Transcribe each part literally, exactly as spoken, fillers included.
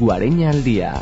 Guareña al día.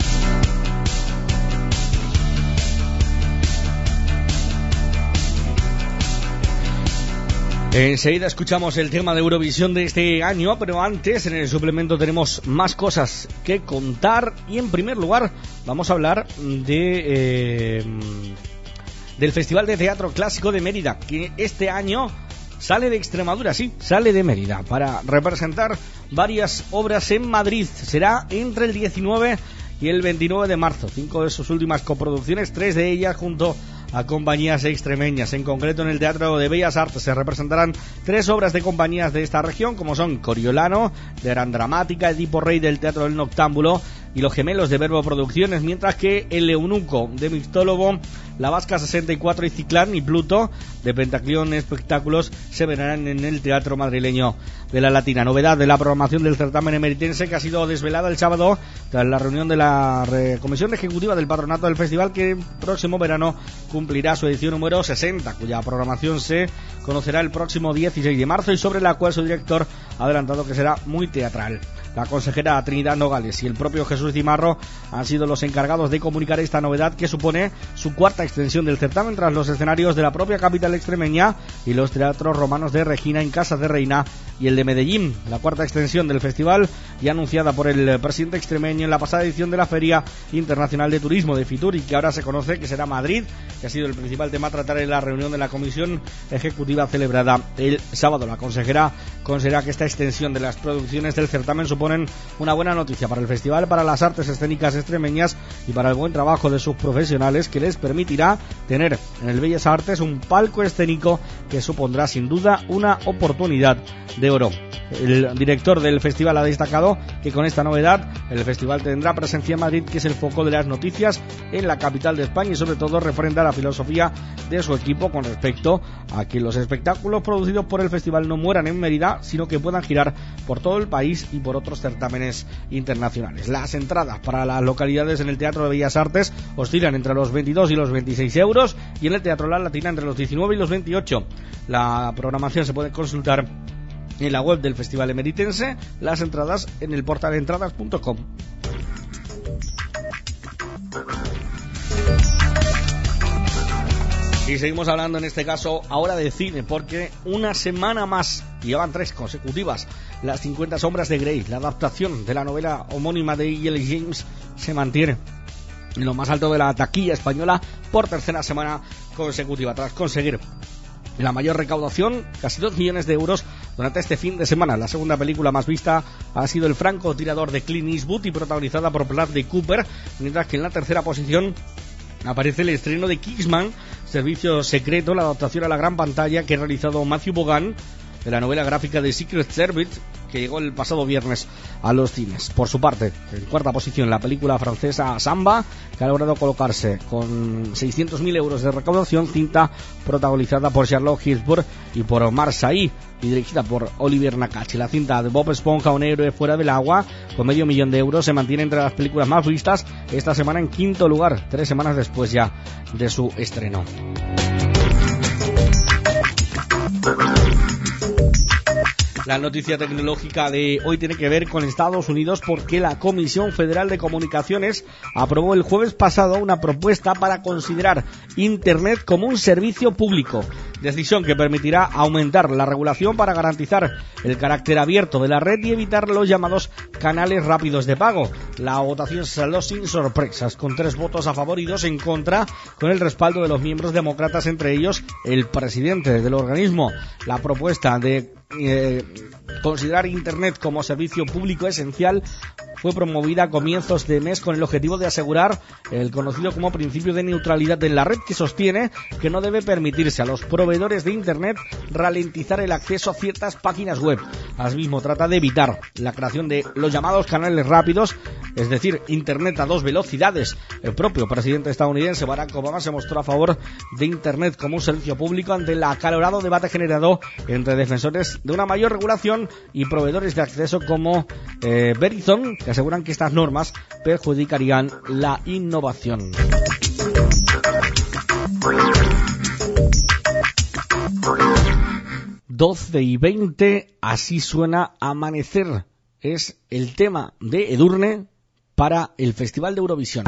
Enseguida escuchamos el tema de Eurovisión de este año, pero antes en el suplemento tenemos más cosas que contar y en primer lugar vamos a hablar de eh, del Festival de Teatro Clásico de Mérida, que este año sale de Extremadura, sí, sale de Mérida para representar varias obras en Madrid. Será entre el diecinueve y el veintinueve de marzo, cinco de sus últimas coproducciones, tres de ellas junto a compañías extremeñas. En concreto, en el Teatro de Bellas Artes se representarán tres obras de compañías de esta región, como son Coriolano, de Gran Dramática, Edipo Rey del Teatro del Noctámbulo y Los Gemelos de Verbo Producciones, mientras que El Eunuco de Mixtólogo, La Vasca sesenta y cuatro y Ciclán y Pluto de Pentaclión Espectáculos se verán en el Teatro Madrileño de la Latina. Novedad de la programación del certamen emeritense, que ha sido desvelada el sábado tras la reunión de la Comisión Ejecutiva del Patronato del Festival, que próximo verano cumplirá su edición número sesenta, cuya programación se conocerá el próximo dieciséis de marzo y sobre la cual su director ha adelantado que será muy teatral. La consejera Trinidad Nogales y el propio Jesús Cimarro han sido los encargados de comunicar esta novedad, que supone su cuarta extensión del certamen tras los escenarios de la propia capital extremeña y los teatros romanos de Regina, en Casa de Reina y el de Medellín. La cuarta extensión del festival, ya anunciada por el presidente extremeño en la pasada edición de la Feria Internacional de Turismo de Fitur, y que ahora se conoce que será Madrid, que ha sido el principal tema a tratar en la reunión de la Comisión Ejecutiva celebrada el sábado. La consejera considera que esta extensión de las producciones del certamen suponen una buena noticia para el festival, para las artes escénicas extremeñas y para el buen trabajo de sus profesionales, que les permitirá tener en el Bellas Artes un palco escénico que supondrá sin duda una oportunidad de oro. El director del festival ha destacado que con esta novedad el festival tendrá presencia en Madrid, que es el foco de las noticias en la capital de España, y sobre todo refrenda la filosofía de su equipo con respecto a que los espectáculos producidos por el festival no mueran en Mérida, sino que puedan girar por todo el país y por otros certámenes internacionales. Las entradas para las localidades en el Teatro de Bellas Artes oscilan entre los veintidós y los veintiséis euros, y en el Teatro La Latina entre los diecinueve y los veintiocho. La programación se puede consultar en la web del Festival Emeritense, las entradas en el portal entradas punto com. Y seguimos hablando en este caso ahora de cine, porque una semana más, y llevan tres consecutivas, Las cincuenta sombras de Grey, la adaptación de la novela homónima de E L James, se mantiene en lo más alto de la taquilla española por tercera semana consecutiva, tras conseguir la mayor recaudación, casi dos millones de euros durante este fin de semana. La segunda película más vista ha sido El francotirador de Clint Eastwood y protagonizada por Bradley Cooper, mientras que en la tercera posición aparece el estreno de Kingsman, Servicio Secreto, la adaptación a la gran pantalla que ha realizado Matthew Vaughan de la novela gráfica de Secret Service, que llegó el pasado viernes a los cines. Por su parte, en cuarta posición, la película francesa Samba, que ha logrado colocarse con seiscientos mil euros de recaudación, cinta protagonizada por Charlotte Gainsbourg y por Omar Sy, y dirigida por Olivier Nakache. La cinta de Bob Esponja, un héroe fuera del agua, con medio millón de euros, se mantiene entre las películas más vistas esta semana en quinto lugar, tres semanas después ya de su estreno. La noticia tecnológica de hoy tiene que ver con Estados Unidos, porque la Comisión Federal de Comunicaciones aprobó el jueves pasado una propuesta para considerar Internet como un servicio público, decisión que permitirá aumentar la regulación para garantizar el carácter abierto de la red y evitar los llamados canales rápidos de pago. La votación salió sin sorpresas, con tres votos a favor y dos en contra, con el respaldo de los miembros demócratas, entre ellos el presidente del organismo. La propuesta de Eh, considerar Internet como servicio público esencial fue promovida a comienzos de mes con el objetivo de asegurar el conocido como principio de neutralidad en la red, que sostiene que no debe permitirse a los proveedores de Internet ralentizar el acceso a ciertas páginas web. Asimismo, trata de evitar la creación de los llamados canales rápidos, es decir, Internet a dos velocidades. El propio presidente estadounidense Barack Obama se mostró a favor de Internet como un servicio público ante el acalorado debate generado entre defensores de una mayor regulación y proveedores de acceso como eh, Verizon, que aseguran que estas normas perjudicarían la innovación. doce y veinte, así suena Amanecer. Es el tema de Edurne para el Festival de Eurovisión.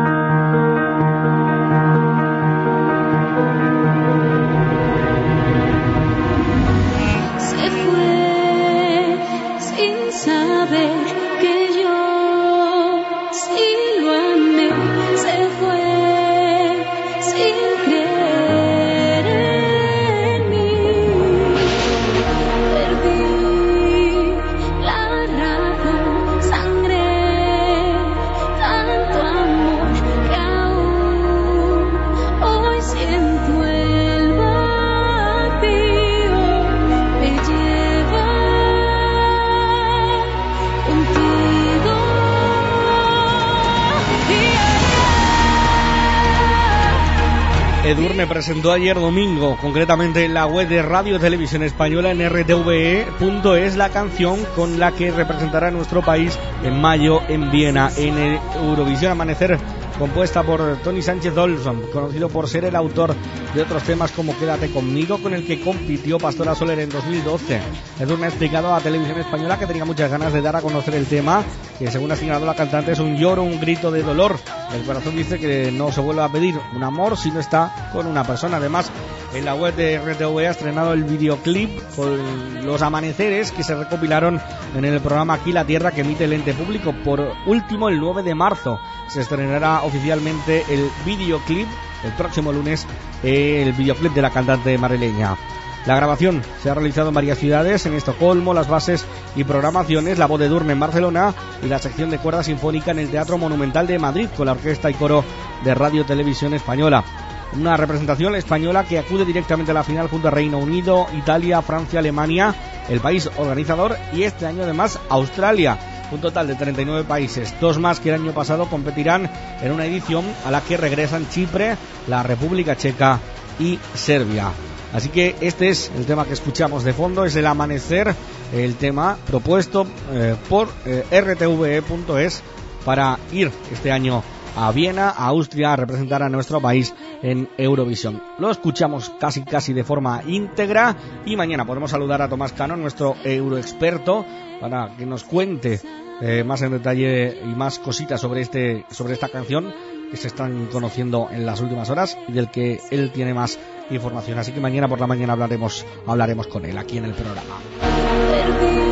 Se fue sin saber que yo sí lo amé. Se fue sin creer en mí. Perdí la razón, sangré tanto amor que aún hoy siento el vacío. Me lleva contigo. Edurne presentó ayer domingo, concretamente en la web de Radio Televisión Española en r t v e punto es, la canción con la que representará a nuestro país en mayo en Viena, en el Eurovisión Amanecer, compuesta por Tony Sánchez Olson, conocido por ser el autor de otros temas como Quédate conmigo, con el que compitió Pastora Soler en dos mil doce. Edurne ha explicado a Televisión Española que tenía muchas ganas de dar a conocer el tema, que según ha señalado la cantante es un lloro, un grito de dolor. El corazón dice que no se vuelve a pedir un amor si no está con una persona. Además, en la web de R T V ha estrenado el videoclip con los amaneceres que se recopilaron en el programa Aquí la Tierra, que emite el ente público. Por último, el nueve de marzo se estrenará oficialmente el videoclip, el próximo lunes, el videoclip de la cantante madrileña. La grabación se ha realizado en varias ciudades, en Estocolmo, las bases y programaciones, la voz de Edurne en Barcelona y la sección de cuerda sinfónica en el Teatro Monumental de Madrid, con la orquesta y coro de Radio Televisión Española. Una representación española que acude directamente a la final junto a Reino Unido, Italia, Francia, Alemania, el país organizador, y este año además Australia. Un total de treinta y nueve países, dos más que el año pasado, competirán en una edición a la que regresan Chipre, la República Checa y Serbia. Así que este es el tema que escuchamos de fondo, es el Amanecer, el tema propuesto eh, por eh, r t v e punto es para ir este año a Viena, a Austria, a representar a nuestro país en Eurovisión. Lo escuchamos casi casi de forma íntegra y mañana podremos saludar a Tomás Cano, nuestro euroexperto, para que nos cuente eh, más en detalle y más cositas sobre este sobre esta canción que se están conociendo en las últimas horas y del que él tiene más información. Así que mañana por la mañana hablaremos hablaremos con él aquí en el programa.